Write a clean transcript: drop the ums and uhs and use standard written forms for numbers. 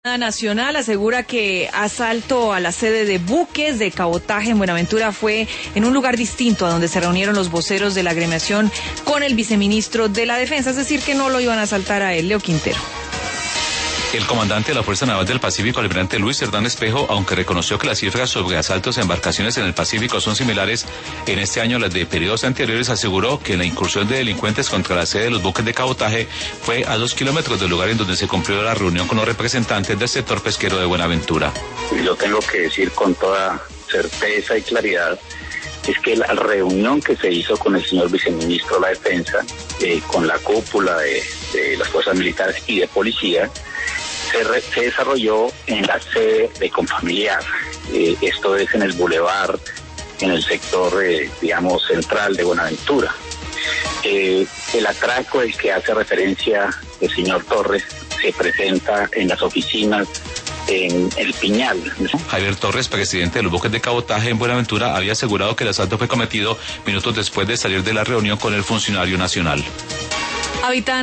Nacional asegura que asalto a la sede de buques de cabotaje en Buenaventura fue en un lugar distinto a donde se reunieron los voceros de la agremiación con el viceministro de la Defensa, es decir, que no lo iban a asaltar a él, Leo Quintero. El comandante de la Fuerza Naval del Pacífico, almirante Luis Hernán Espejo, aunque reconoció que las cifras sobre asaltos a embarcaciones en el Pacífico son similares en este año a las de periodos anteriores, aseguró que la incursión de delincuentes contra la sede de los buques de cabotaje fue a 2 kilómetros del lugar en donde se cumplió la reunión con los representantes del sector pesquero de Buenaventura. Yo tengo que decir con toda certeza y claridad es que la reunión que se hizo con el señor viceministro de la Defensa, con la cúpula de las fuerzas militares y de policía, se desarrolló en la sede de Confamiliar. Esto es en el bulevar, en el sector, central de Buenaventura. El atraco al que hace referencia el señor Torres se presenta en las oficinas en El Piñal. Javier Torres, presidente de los buques de cabotaje en Buenaventura, había asegurado que el asalto fue cometido minutos después de salir de la reunión con el funcionario nacional.